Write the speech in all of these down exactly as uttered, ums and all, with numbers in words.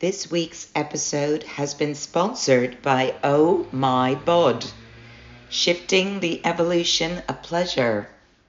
This week's episode has been sponsored by Oh My Bod, shifting the evolution of pleasure.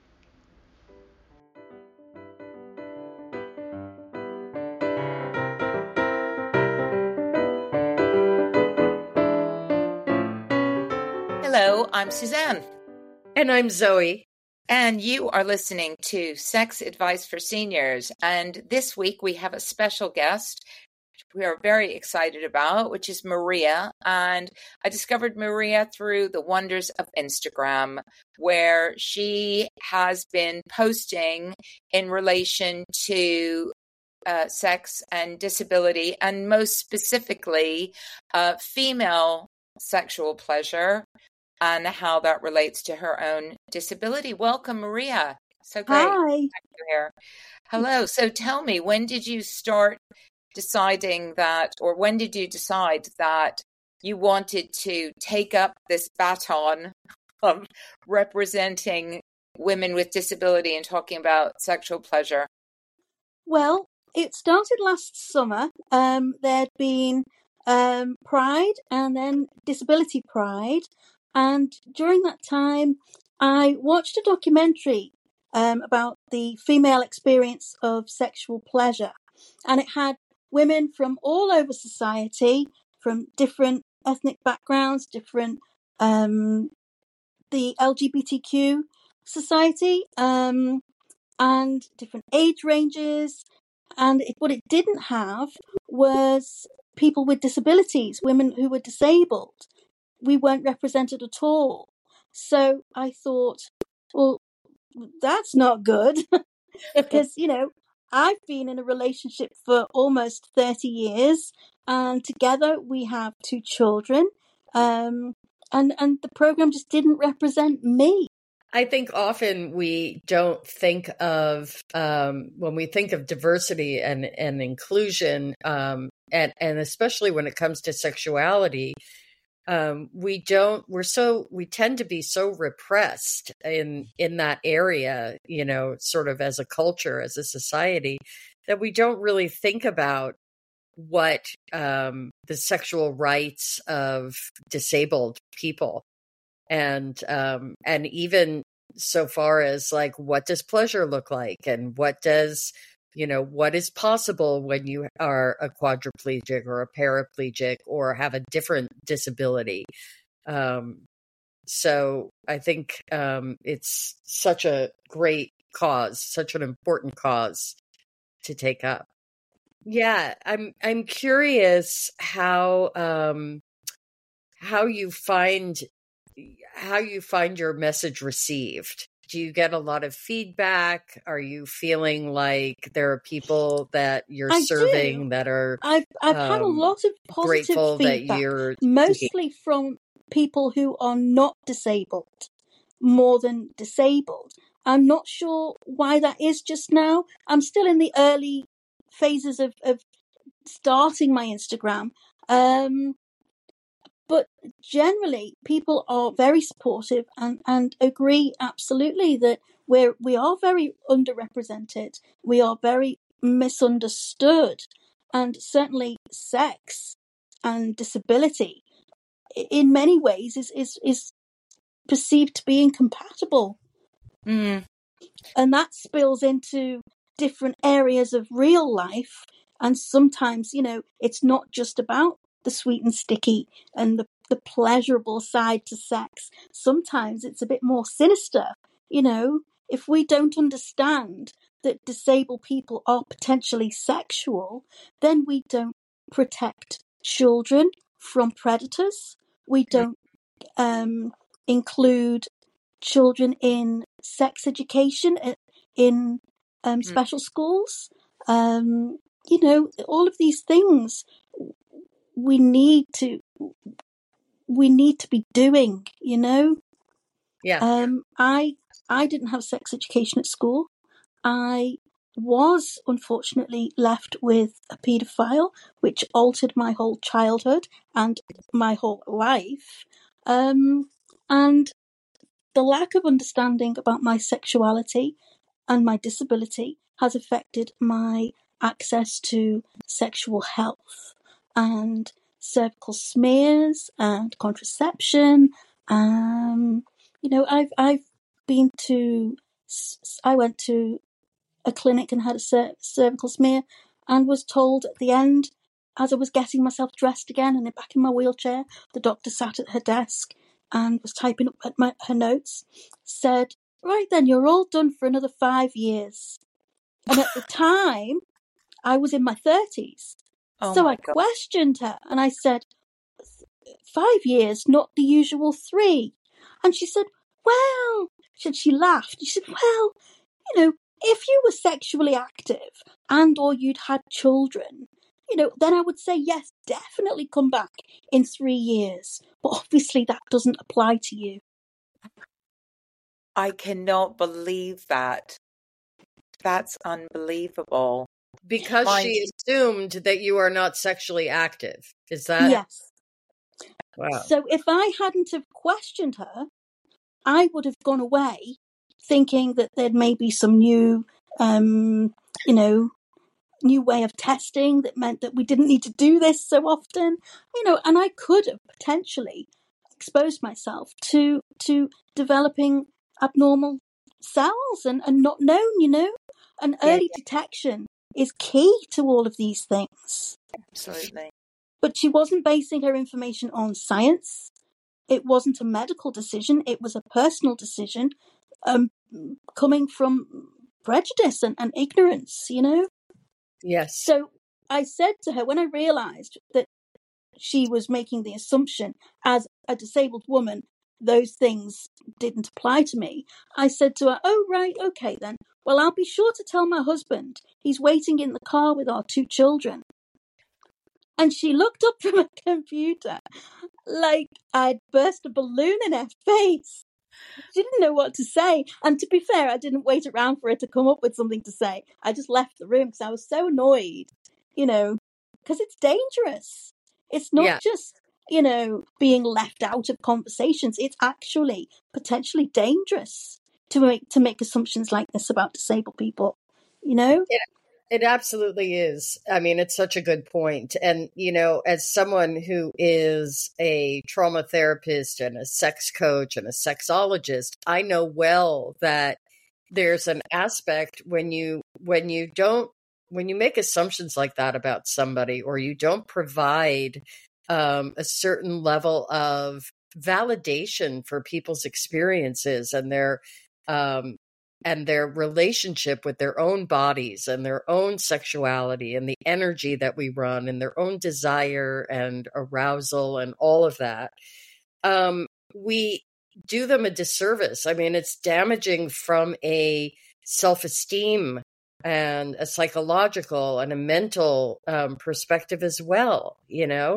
Hello, I'm Suzanne. And I'm Zoe. And you are listening to Sex Advice for Seniors. And this week we have a special guest we are very excited about, which is Maria. And I discovered Maria through the wonders of Instagram, where she has been posting in relation to uh, sex and disability, and most specifically, uh, female sexual pleasure and how that relates to her own disability. Welcome, Maria. So great. Hi. To have you here. Hello. So tell me, when did you start deciding that, or when did you decide that you wanted to take up this baton of representing women with disability and talking about sexual pleasure? Well, it started last summer. Um, there'd been um, Pride and then Disability Pride. And during that time, I watched a documentary um, about the female experience of sexual pleasure. And it had women from all over society, from different ethnic backgrounds, different, um, the L G B T Q society, um, and different age ranges. And it, what it didn't have was people with disabilities, women who were disabled. We weren't represented at all. So I thought, well, that's not good. Because, you know, I've been in a relationship for almost thirty years, and together we have two children. Um, and, and the program just didn't represent me. I think often we don't think of, um, when we think of diversity and, and inclusion, um, and, and especially when it comes to sexuality, um, we don't, we're so, we tend to be so repressed in, in that area, you know, sort of as a culture, as a society, that we don't really think about what, um, the sexual rights of disabled people. And, um, and even so far as like, what does pleasure look like? And what does, you know, what is possible when you are a quadriplegic or a paraplegic or have a different disability? Um, so I think, um, it's such a great cause, such an important cause to take up. Yeah. I'm, I'm curious how, um, how you find how you find your message received. Do you get a lot of feedback? Are you feeling like there are people that you're I serving do. that are I've I've um, had a lot of positive grateful feedback, that you're mostly from people who are not disabled, more than disabled. I'm not sure why that is just now. I'm still in the early phases of, of starting my Instagram. Um, But generally, people are very supportive and, and agree absolutely that we're, we are very underrepresented. We are very misunderstood. And certainly sex and disability in many ways is, is, is perceived to be incompatible. Mm. And that spills into different areas of real life. And sometimes, you know, it's not just about the sweet and sticky and the, the pleasurable side to sex. Sometimes it's a bit more sinister. You know, if we don't understand that disabled people are potentially sexual, then we don't protect children from predators. We don't um, include children in sex education in um, special schools. Um, you know, all of these things we need to we need to be doing. You know, yeah. Um, I I didn't have sex education at school. I was unfortunately left with a paedophile, which altered my whole childhood and my whole life. Um, and the lack of understanding about my sexuality and my disability has affected my access to sexual health. and cervical smears and contraception. Um, you know, I've I've been to I went to a clinic and had a cer- cervical smear, and was told at the end, as I was getting myself dressed again and back in my wheelchair, the doctor sat at her desk and was typing up at my, her notes, said, "Right then, you're all done for another five years." And at the time, I was in my thirties. Oh so my I God. questioned her and I said, five years, not the usual three. And she said, well, she, she laughed. She said, well, you know, if you were sexually active and or you'd had children, you know, then I would say, yes, definitely come back in three years. But obviously that doesn't apply to you. I cannot believe that. That's unbelievable. Because Mind she you- assumed that you are not sexually active. Is that? Yes. Wow. So if I hadn't have questioned her, I would have gone away thinking that there may be some new, um, you know, new way of testing that meant that we didn't need to do this so often, you know, and I could have potentially exposed myself to to developing abnormal cells and, and not known, you know, and Yeah, early detection is key to all of these things. absolutely. But she wasn't basing her information on science. It wasn't a medical decision. It was a personal decision, um, coming from prejudice and, and ignorance, you know? Yes. So I said to her, when I realized that she was making the assumption as a disabled woman, those things didn't apply to me. I said to her, oh, right, okay then. Well, I'll be sure to tell my husband. He's waiting in the car with our two children. And she looked up from a computer like I'd burst a balloon in her face. She didn't know what to say. And to be fair, I didn't wait around for her to come up with something to say. I just left the room because I was so annoyed, you know, because it's dangerous. It's not Yeah. just, you know, being left out of conversations. It's actually potentially dangerous to make to make assumptions like this about disabled people, you know? Yeah. It absolutely is. I mean, it's such a good point. And, you know, as someone who is a trauma therapist and a sex coach and a sexologist, I know well that there's an aspect when you when you don't when you make assumptions like that about somebody, or you don't provide um, a certain level of validation for people's experiences and their um, and their relationship with their own bodies and their own sexuality and the energy that we run and their own desire and arousal and all of that, um, we do them a disservice. I mean, it's damaging from a self-esteem and a psychological and a mental um, perspective as well, you know?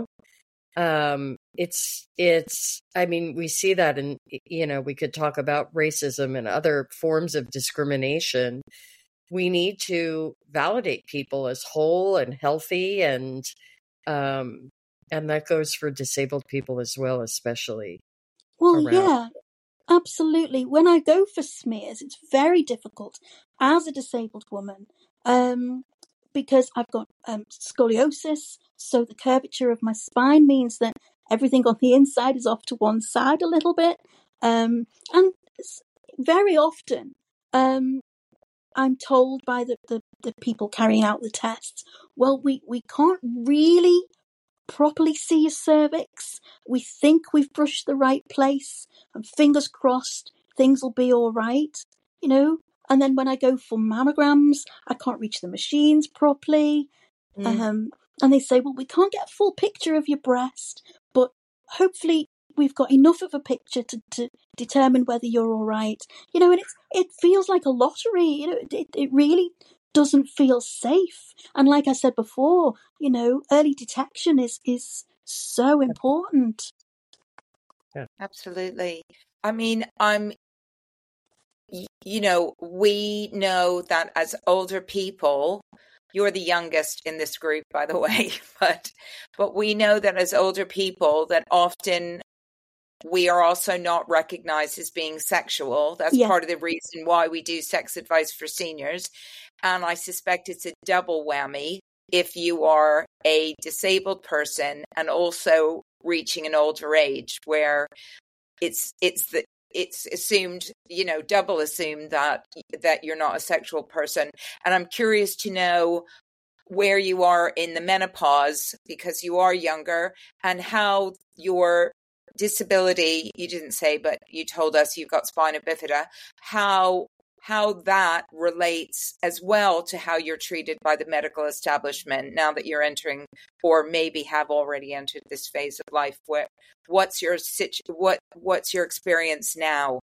Um, it's, it's, I mean, we see that in, you know, we could talk about racism and other forms of discrimination. We need to validate people as whole and healthy, and, um, and that goes for disabled people as well, especially. Well, around. yeah, absolutely. When I go for smears, it's very difficult as a disabled woman, um, because I've got um, scoliosis. So the curvature of my spine means that everything on the inside is off to one side a little bit. Um, and very often, um, I'm told by the, the, the people carrying out the tests, well, we, we can't really properly see your cervix. We think we've brushed the right place, and fingers crossed things will be all right, you know. And then when I go for mammograms, I can't reach the machines properly. Mm. Um, and they say, well, we can't get a full picture of your breast, but hopefully we've got enough of a picture to, to determine whether you're all right. You know, and it's, it feels like a lottery. You know, it, it really doesn't feel safe. And like I said before, you know, early detection is, is so important. Absolutely. I mean, I'm, y- you know, we know that as older people, you're the youngest in this group, by the way, but, but we know that as older people that often we are also not recognized as being sexual. That's Yeah. part of the reason why we do sex advice for seniors. And I suspect it's a double whammy if you are a disabled person and also reaching an older age where it's it's the it's assumed, you know, double assumed that that you're not a sexual person. And I'm curious to know where you are in the menopause, because you are younger, and how your disability, you didn't say, but you told us you've got spina bifida, how how that relates as well to how you're treated by the medical establishment now that you're entering, or maybe have already entered, this phase of life. What what's your situ- what what's your experience now?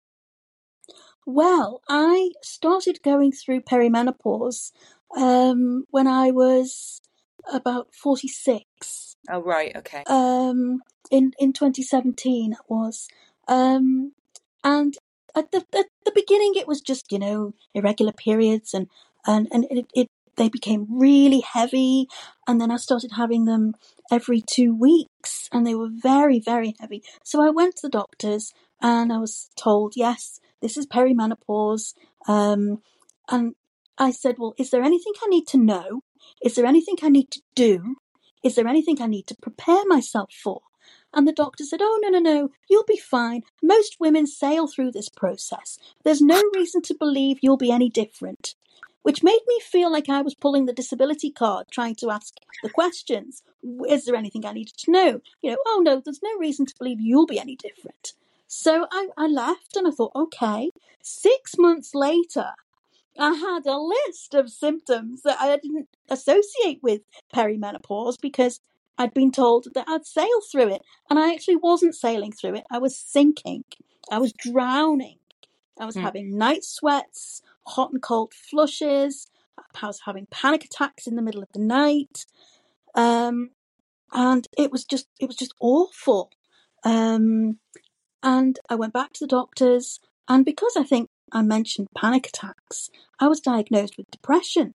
Well, I started going through perimenopause um, when I was about forty-six. Oh, right. Okay. Um, in, in twenty seventeen, it was. Um, and at the, at the beginning, it was just, you know, irregular periods, and, and, and it, it they became really heavy. And then I started having them every two weeks, and they were very, very heavy. So I went to the doctors, and I was told, yes, this is perimenopause. Um, and I said, well, is there anything I need to know? Is there anything I need to do? Is there anything I need to prepare myself for? And the doctor said, oh, no, no, no, you'll be fine. Most women sail through this process. There's no reason to believe you'll be any different. Which made me feel like I was pulling the disability card, trying to ask the questions. Is there anything I needed to know? You know, oh, no, there's no reason to believe you'll be any different. So I, I left, and I thought, okay. Six months later, I had a list of symptoms that I didn't associate with perimenopause because I'd been told that I'd sail through it. And I actually wasn't sailing through it. I was sinking. I was drowning. I was Hmm. having night sweats, hot and cold flushes. I was having panic attacks in the middle of the night. Um, and it was just, it was just awful. Um, and I went back to the doctors. And because I think I mentioned panic attacks, I was diagnosed with depression,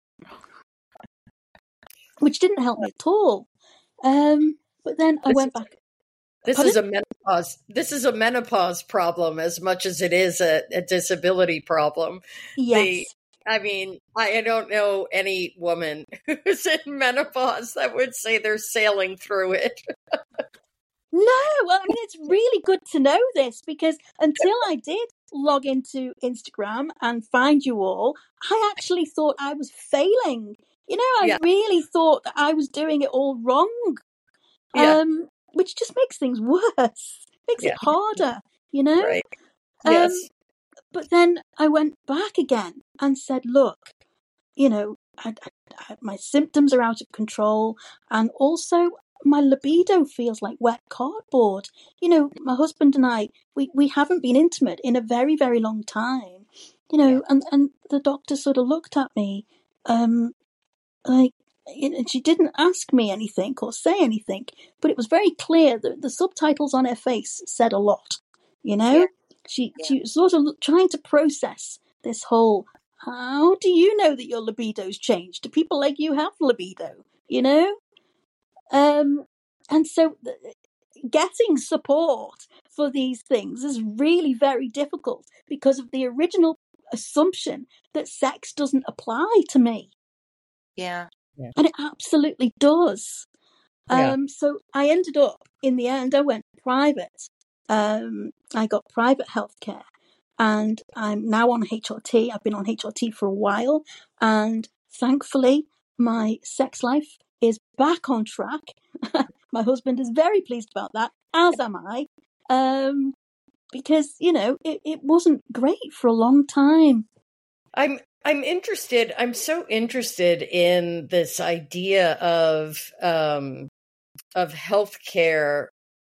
which didn't help me at all. Um, but then I This went is- back. This Pardon? is a menopause. This is a menopause problem as much as it is a, a disability problem. Yes. The, I mean, I, I don't know any woman who's in menopause that would say they're sailing through it. No, well, I mean, it's really good to know this, because until I did log into Instagram and find you all, I actually thought I was failing. You know, I Yeah. really thought that I was doing it all wrong. Yeah. Um, which just makes things worse, makes Yeah. it harder, you know? Right. Um, Yes. But then I went back again and said, look, you know, I, I, I, my symptoms are out of control, and also my libido feels like wet cardboard. You know, my husband and I, we, we haven't been intimate in a very, very long time. You know, Yeah. and, and the doctor sort of looked at me, um, like, you know, she didn't ask me anything or say anything, but it was very clear that the subtitles on her face said a lot. You know, Yeah. she Yeah. she was sort of trying to process this whole. How do you know that your libido's changed? Do people like you have libido? You know, um, and so th- getting support for these things is really very difficult because of the original assumption that sex doesn't apply to me. Yeah. And it absolutely does. Yeah. Um, so I ended up, in the end, I went private. Um, I got private healthcare, and I'm now on H R T. I've been on H R T for a while, and thankfully, my sex life is back on track. My husband is very pleased about that, as am I, um, because, you know, it, it wasn't great for a long time. I'm I'm interested. I'm so interested in this idea of um, of healthcare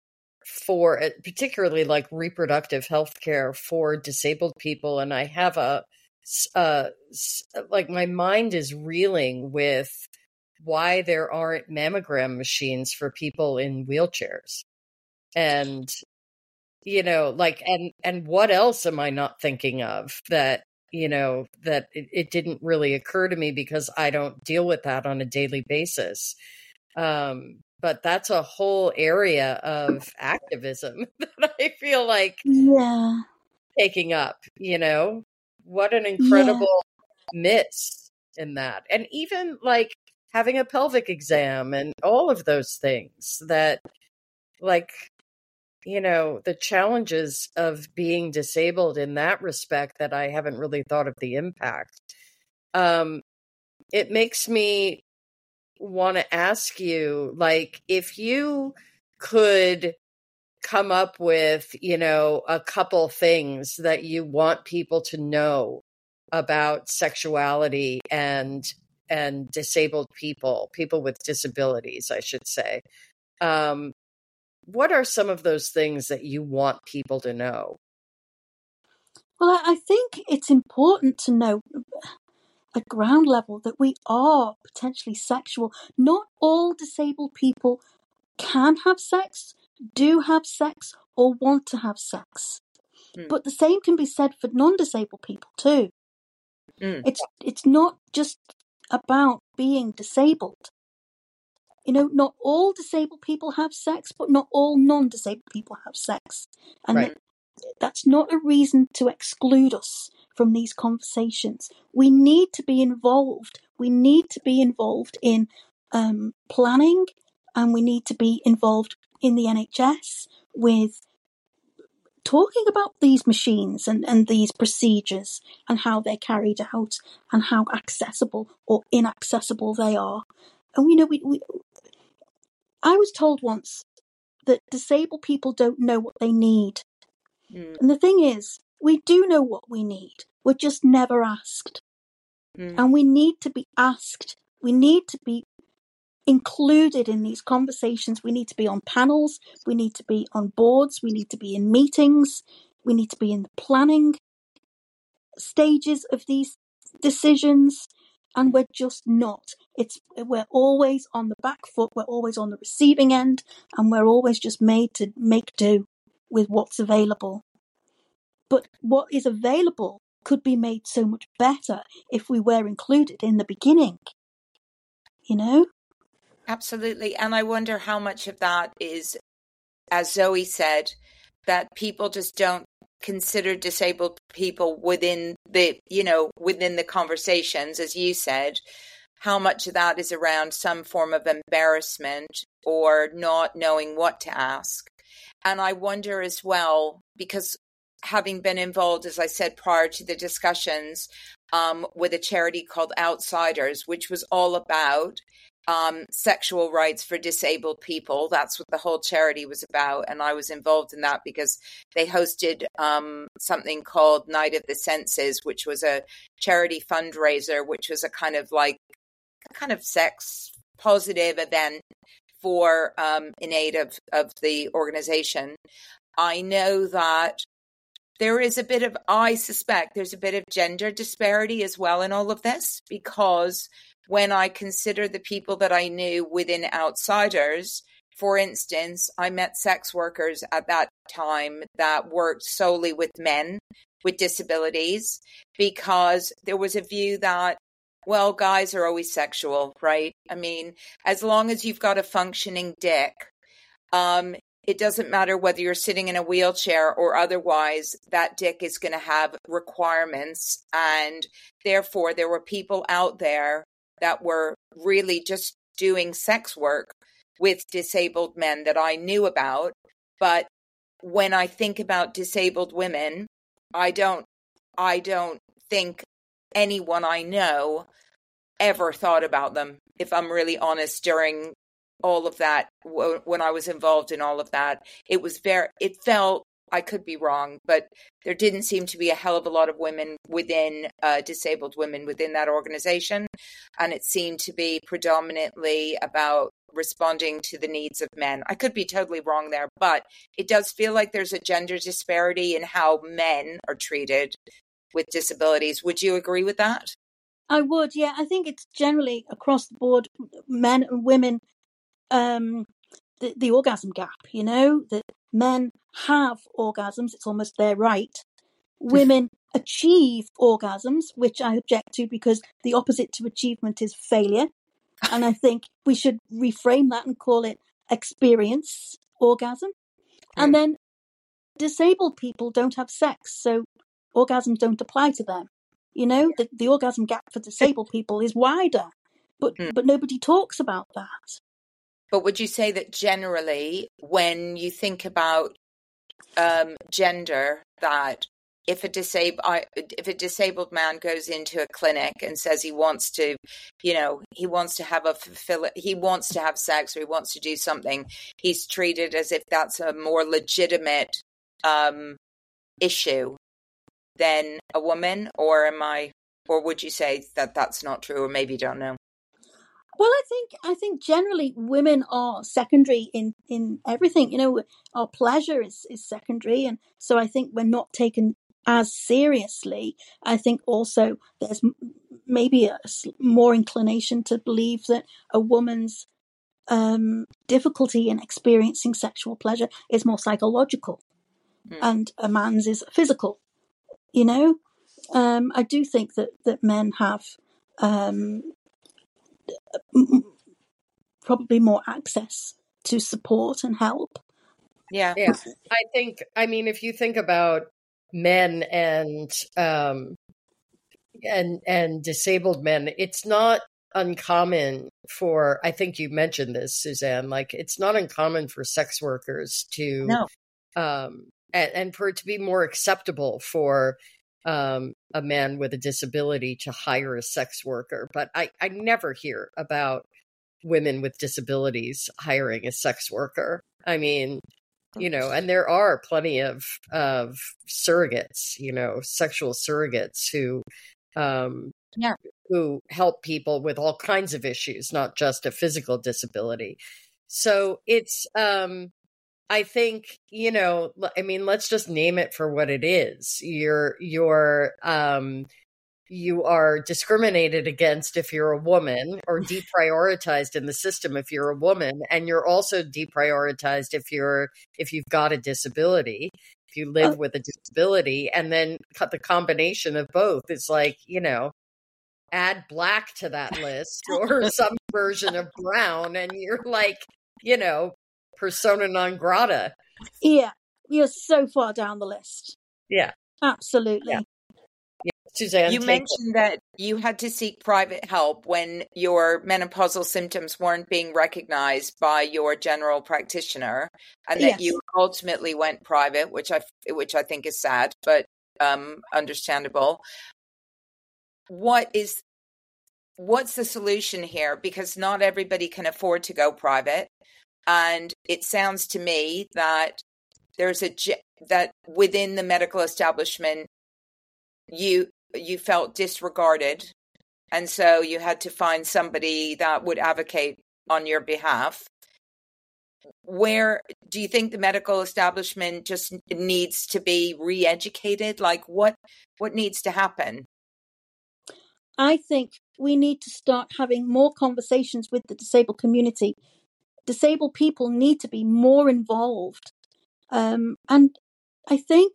for, particularly like reproductive healthcare for disabled people, and I have a uh, like my mind is reeling with why there aren't mammogram machines for people in wheelchairs, and you know, like, and and what else am I not thinking of that? You know, that it, it didn't really occur to me because I don't deal with that on a daily basis. Um, but that's a whole area of activism that I feel like Yeah. taking up, you know, what an Yeah. incredible miss in that. And even like, having a pelvic exam and all of those things that, like, you know, the challenges of being disabled in that respect that I haven't really thought of the impact. Um, it makes me want to ask you, like, if you could come up with, you know, a couple things that you want people to know about sexuality and and disabled people, people with disabilities, I should say. Um, what are some of those things that you want people to know? Well, I think it's important to know at ground level that we are potentially sexual. Not all disabled people can have sex, do have sex, or want to have sex. Mm. But the same can be said for non-disabled people too. Mm. It's it's not just about being disabled. You know, not all disabled people have sex, but not all non-disabled people have sex. And right. that, that's not a reason to exclude us from these conversations. We need to be involved. We need to be involved in um, planning, and we need to be involved in the N H S with talking about these machines and, and these procedures and how they're carried out and how accessible or inaccessible they are. And, you know, we, we I was told once that disabled people don't know what they need. Mm. And the thing is, we do know what we need. We're just never asked. Mm. And we need to be asked. We need to be included in these conversations. We need to be on panels. We need to be on boards. We need to be in meetings. We need to be in the planning stages of these decisions. And we're just not. It's we're always on the back foot. We're always on the receiving end, and we're always just made to make do with what's available. But what is available could be made so much better if we were included in the beginning. You know? Absolutely. And I wonder how much of that is, as Zoe said, that people just don't consider disabled people within the, you know, within the conversations, as you said, how much of that is around some form of embarrassment or not knowing what to ask. And I wonder as well, because having been involved, as I said, prior to the discussions, um, with a charity called Outsiders, which was all about um, sexual rights for disabled people. That's what the whole charity was about. And I was involved in that because they hosted um, something called Night of the Senses, which was a charity fundraiser, which was a kind of like, a kind of sex positive event for um, in aid of, of the organization. I know that there is a bit of, I suspect there's a bit of gender disparity as well in all of this, because when I consider the people that I knew within Outsiders, for instance, I met sex workers at that time that worked solely with men with disabilities, because there was a view that, well, guys are always sexual, right? I mean, as long as you've got a functioning dick, um, it doesn't matter whether you're sitting in a wheelchair or otherwise, that dick is going to have requirements. And therefore, there were people out there that were really just doing sex work with disabled men that I knew about. But when I think about disabled women, I don't, I don't think anyone I know ever thought about them, if I'm really honest, during all of that, when I was involved in all of that. It was very, it felt, I could be wrong, but there didn't seem to be a hell of a lot of women within, uh, disabled women within that organization. And it seemed to be predominantly about responding to the needs of men. I could be totally wrong there, but it does feel like there's a gender disparity in how men are treated with disabilities. Would you agree with that? I would, yeah. I think it's generally across the board, men and women, um, the, the orgasm gap, you know, that men have orgasms, it's almost their right. Women achieve orgasms, which I object to because the opposite to achievement is failure. And I think we should reframe that and call it experience orgasm. Mm. And then disabled people don't have sex, so orgasms don't apply to them. You know, the, the orgasm gap for disabled people is wider. but Mm. but nobody talks about that. But would you say that generally, when you think about um, gender, that if a disabled if a disabled man goes into a clinic and says he wants to, you know, he wants to have a fulfill, he wants to have sex or he wants to do something, he's treated as if that's a more legitimate um, issue than a woman? Or am I, or would you say that that's not true, or maybe you don't know? Well, I think I think generally women are secondary in, in everything. You know, our pleasure is, is secondary, and so I think we're not taken as seriously. I think also there's maybe a more inclination to believe that a woman's um, difficulty in experiencing sexual pleasure is more psychological, mm. and a man's is physical. You know, um, I do think that that men have. Um, probably more access to support and help. Yeah. Yeah. I think, I mean, if you think about men and, um, and, and disabled men, it's not uncommon for, I think you mentioned this, Suzanne, like it's not uncommon for sex workers to, no. um, and, and for it to be more acceptable for, um, a man with a disability to hire a sex worker. But I, I never hear about women with disabilities hiring a sex worker. I mean, you know, and there are plenty of of surrogates, you know, sexual surrogates who um yeah. who help people with all kinds of issues, not just a physical disability. So it's um I think, you know, I mean, let's just name it for what it is. You're you're um you are discriminated against if you're a woman, or deprioritized in the system if you're a woman, and you're also deprioritized if you're if you've got a disability, if you live with a disability, and then cut the combination of both. It's like, you know, add black to that list or some version of brown, and you're like, you know, persona non grata. Yeah, you're so far down the list. Yeah, absolutely. Yeah. Suzanne, you mentioned it. that you had to seek private help when your menopausal symptoms weren't being recognized by your general practitioner, and that yes. you ultimately went private, which I which I think is sad, but um, understandable. What is what's the solution here? Because not everybody can afford to go private, and it sounds to me that there's a that within the medical establishment, you. you felt disregarded, and so you had to find somebody that would advocate on your behalf. Where do you think the medical establishment just needs to be re-educated? Like what what needs to happen? I think we need to start having more conversations with the disabled community. Disabled people need to be more involved. Um, and I think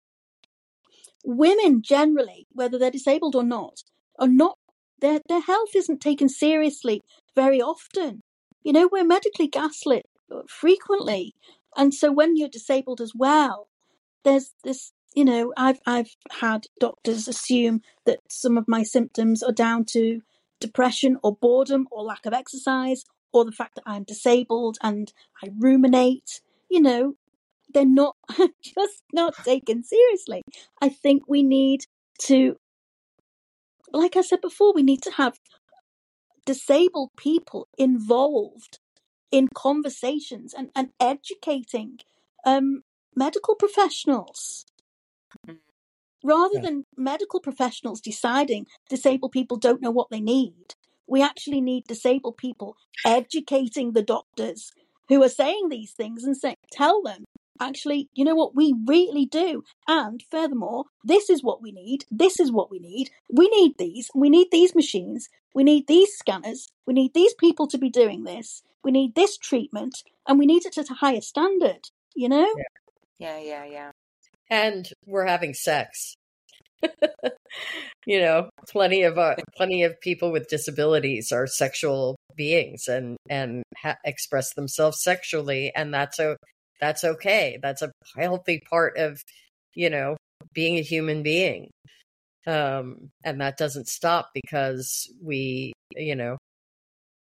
women generally, whether they're disabled or not, are not, their, their health isn't taken seriously very often. You know, we're medically gaslit frequently. And so when you're disabled as well, there's this, you know, I've, I've had doctors assume that some of my symptoms are down to depression or boredom or lack of exercise, or the fact that I'm disabled and I ruminate. You know, they're not just not taken seriously. I think we need to, like I said before, we need to have disabled people involved in conversations and, and educating um, medical professionals. Rather yeah. than medical professionals deciding disabled people don't know what they need, we actually need disabled people educating the doctors who are saying these things and say, tell them, actually, you know what, we really do. And furthermore, this is what we need. This is what we need. We need these. We need these machines. We need these scanners. We need these people to be doing this. We need this treatment. And we need it at a higher standard, you know? Yeah, yeah, yeah. yeah. And we're having sex. You know, plenty of uh, plenty of people with disabilities are sexual beings and and ha- express themselves sexually, and that's a that's okay. That's a healthy part of, you know, being a human being. Um, and that doesn't stop because we, you know,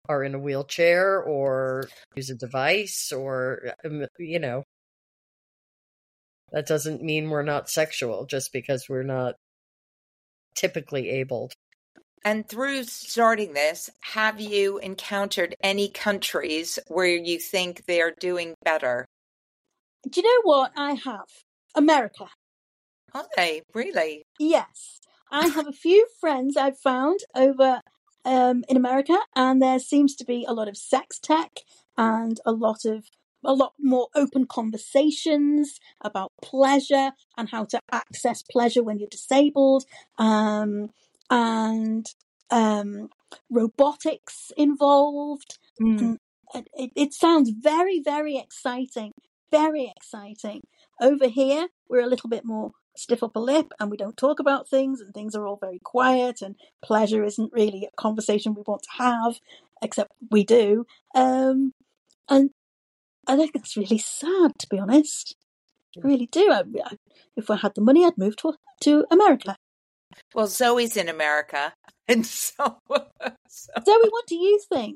are in a wheelchair or use a device or, you know, that doesn't mean we're not sexual just because we're not typically abled. And through starting this, have you encountered any countries where you think they're doing better? Do you know what I have? America. Are they? Really? Yes. I have a few friends I've found over um, in America, and there seems to be a lot of sex tech and a lot of a lot more open conversations about pleasure and how to access pleasure when you're disabled, um, and um, robotics involved. Mm. And it, it sounds very, very exciting. Very exciting. Over here, we're a little bit more stiff upper lip and we don't talk about things and things are all very quiet and pleasure isn't really a conversation we want to have, except we do. Um, and I think that's really sad, to be honest. I really do. I, I, if I had the money, I'd move to, to America. Well, Zoe's in America. And so, so. Zoe, what do you think?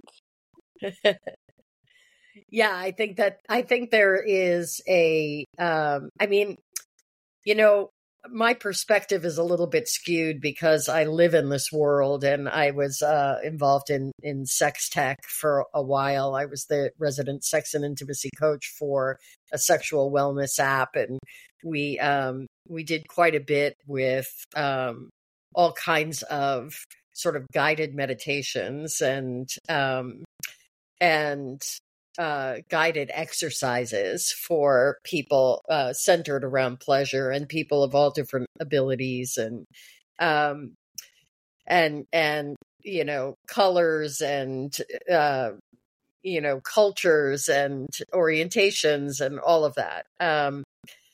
Yeah, I think that, I think there is a, um, I mean, you know, my perspective is a little bit skewed because I live in this world and I was uh, involved in, in sex tech for a while. I was the resident sex and intimacy coach for a sexual wellness app. And we, um, we did quite a bit with um, all kinds of sort of guided meditations and, um, and, uh, guided exercises for people uh, centered around pleasure and people of all different abilities and um, and and you know colors and uh, you know cultures and orientations and all of that. Um,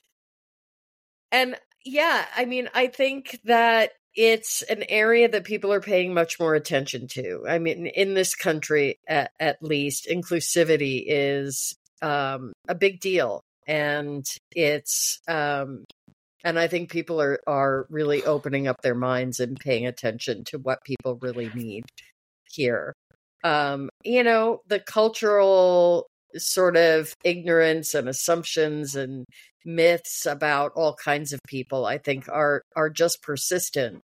and yeah, I mean, I think that it's an area that people are paying much more attention to. I mean, in this country, at, at least, inclusivity is um, a big deal, and it's um, and I think people are are really opening up their minds and paying attention to what people really need here. Um, you know, the cultural sort of ignorance and assumptions and myths about all kinds of people, I think, are are just persistent.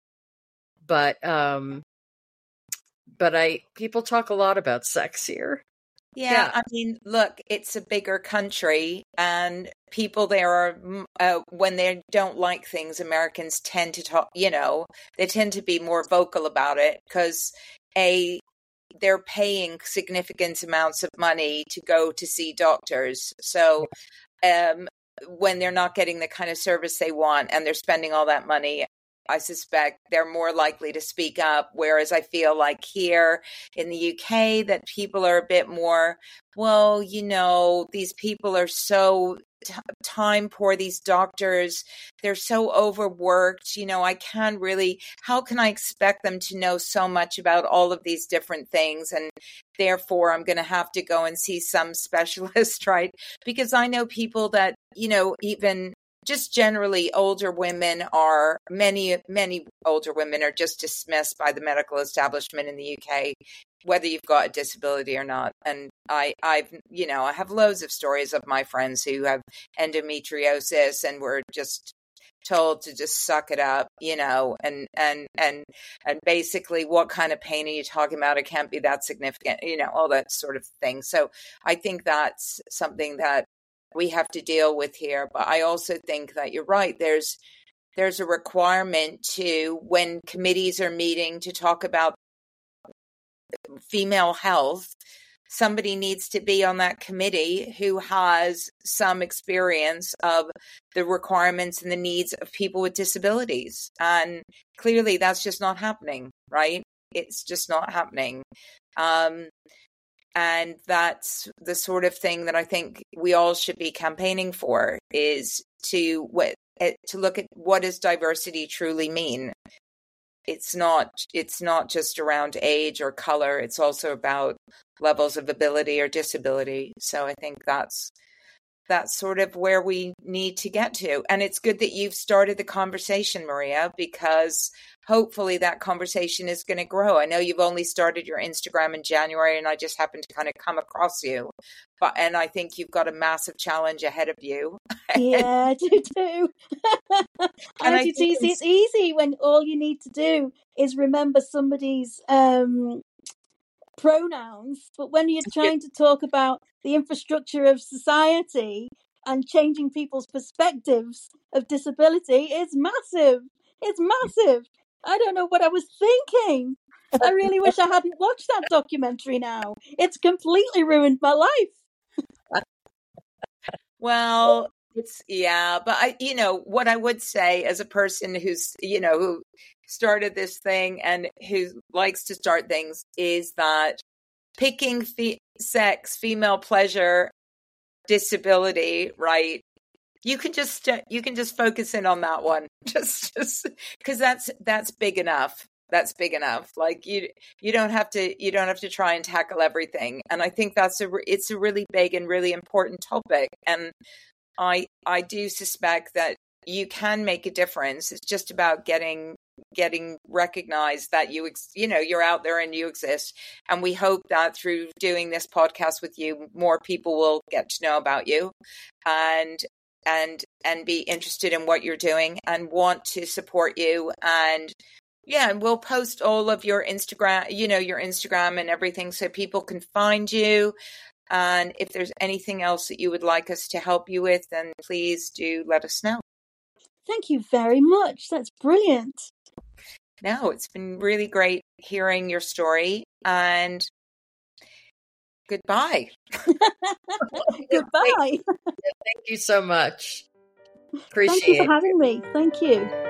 But um, but I people talk a lot about sex here. Yeah, Yeah. I mean, look, it's a bigger country, and people there are, uh, when they don't like things, Americans tend to talk, you know, they tend to be more vocal about it because, A, they're paying significant amounts of money to go to see doctors. So um, when they're not getting the kind of service they want and they're spending all that money, I suspect they're more likely to speak up. Whereas I feel like here in the U K that people are a bit more, well, you know, these people are so t- time poor, these doctors, they're so overworked. You know, I can't really, how can I expect them to know so much about all of these different things? And therefore, I'm going to have to go and see some specialist, right? Because I know people that, you know, even just generally older women are, many, many older women are just dismissed by the medical establishment in the U K, whether you've got a disability or not. And I, I've, you know, I have loads of stories of my friends who have endometriosis and were just told to just suck it up, you know, and, and, and, and basically what kind of pain are you talking about? It can't be that significant, you know, all that sort of thing. So I think that's something that we have to deal with here. But I also think that you're right. There's, there's a requirement to, when committees are meeting to talk about female health, somebody needs to be on that committee who has some experience of the requirements and the needs of people with disabilities. And clearly that's just not happening, right? It's just not happening. Um, and that's the sort of thing that I think we all should be campaigning for, is to what to look at what does diversity truly mean. It's not it's not just around age or color. It's also about levels of ability or disability. So I think that's that's sort of where we need to get to. And it's good that you've started the conversation, Maria, because hopefully that conversation is going to grow. I know you've only started your Instagram in January, and I just happened to kind of come across you. But and I think you've got a massive challenge ahead of you. Yeah, I do too. And I And it's think easy. It's easy when all you need to do is remember somebody's um, pronouns. But when you're trying to talk about the infrastructure of society and changing people's perspectives of disability, it's massive. It's massive. I don't know what I was thinking. I really wish I hadn't watched that documentary now. It's completely ruined my life. Well, it's, yeah, but I, you know, what I would say as a person who's, you know, who started this thing and who likes to start things is that picking fe- sex, female pleasure, disability, right? You can just, uh, you can just focus in on that one. Just, just, cause that's, that's big enough. That's big enough. Like you, you don't have to, you don't have to try and tackle everything. And I think that's a, it's a really big and really important topic. And I, I do suspect that you can make a difference. It's just about getting, getting recognized that you, ex, you know, you're out there and you exist. And we hope that through doing this podcast with you, more people will get to know about you and, and, and be interested in what you're doing and want to support you. And yeah, and we'll post all of your Instagram, you know, your Instagram and everything so people can find you. And if there's anything else that you would like us to help you with, then please do let us know. Thank you very much. That's brilliant. No, it's been really great hearing your story, and goodbye. Goodbye. Thank you so much. Appreciate it. Thank you for having me. Thank you.